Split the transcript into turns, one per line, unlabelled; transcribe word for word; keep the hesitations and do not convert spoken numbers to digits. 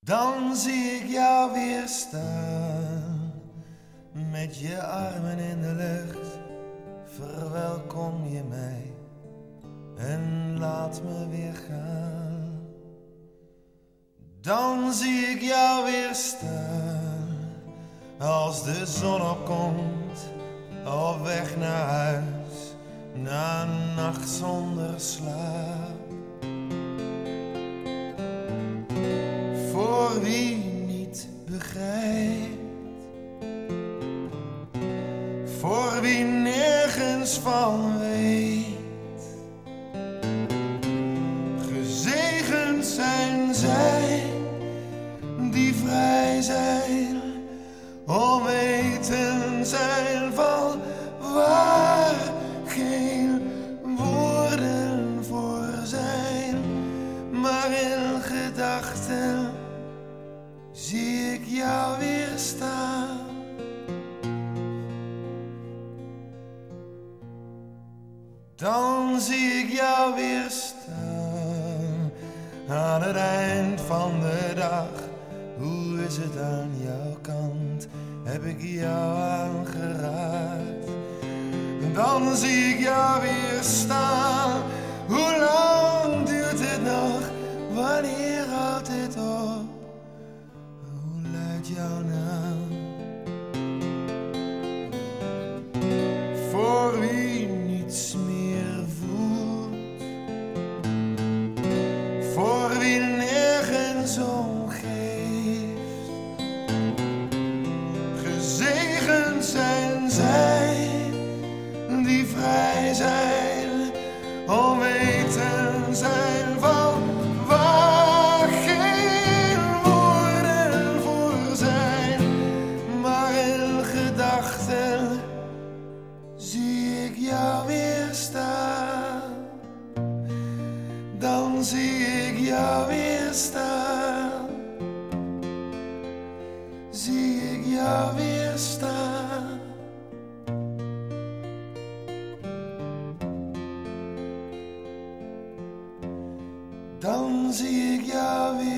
Dan zie ik jou weer staan, met je armen in de lucht. Verwelkom je mij en laat me weer gaan. Dan zie ik jou weer staan, als de zon opkomt, op weg naar huis, na een nacht zonder slaap. Voor wie niet begrijpt, voor wie nergens van weet. Gezegend zijn zij die vrij zijn, onweten zijn van waar geen woorden voor zijn, maar in gedachten zie ik jou weer staan. Dan zie ik jou weer staan, aan het eind van de dag. Hoe is het aan jouw kant? Heb ik jou aangeraakt? Dan zie ik jou weer staan. Hoe lang duurt het nog? Wanneer houdt het op? Hoe luidt jouw naam? Voor wie niets meer voelt, voor wie nergens om geeft. Gezegend zijn zij die vrij zijn, onweten zijn van waar geen woorden voor zijn, maar in gedachten zie ik jou weer staan. Dan zie ik jou weer staan. Zie ik jou weer staan. Dan zie ik jou weer